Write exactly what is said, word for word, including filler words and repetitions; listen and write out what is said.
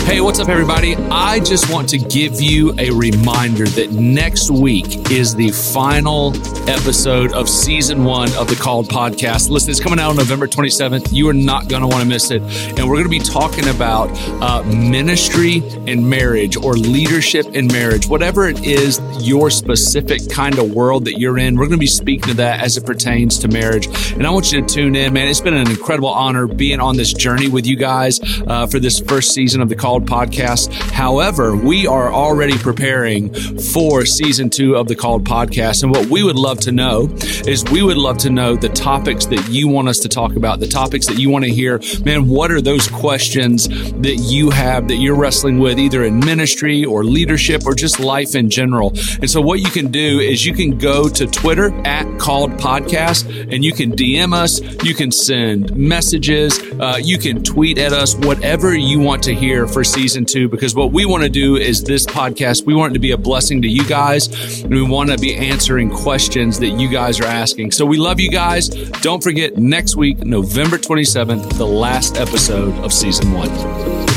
Hey, what's up, everybody? I just want to give you a reminder that next week is the final episode of season one of the Called Podcast. Listen, it's coming out on November twenty-seventh. You are not going to want to miss it. And we're going to be talking about uh, ministry and marriage, or leadership in marriage, whatever it is, your specific kind of world that you're in. We're going to be speaking to that as it pertains to marriage. And I want you to tune in, man. It's been an incredible honor being on this journey with you guys uh, for this first season of the Called Podcast. However, we are already preparing for season two of the Called Podcast. And what we would love to know is we would love to know the topics that you want us to talk about, the topics that you want to hear. Man, what are those questions that you have that you're wrestling with, either in ministry or leadership or just life in general? And so what you can do is you can go to Twitter at Called Podcast, and you can D M us, you can send messages, uh, you can tweet at us, whatever you want to hear for season two, because what we want to do is this podcast, we want it to be a blessing to you guys, and we want to be answering questions that you guys are asking. So we love you guys. Don't forget, next week, November twenty-seventh, the last episode of season one.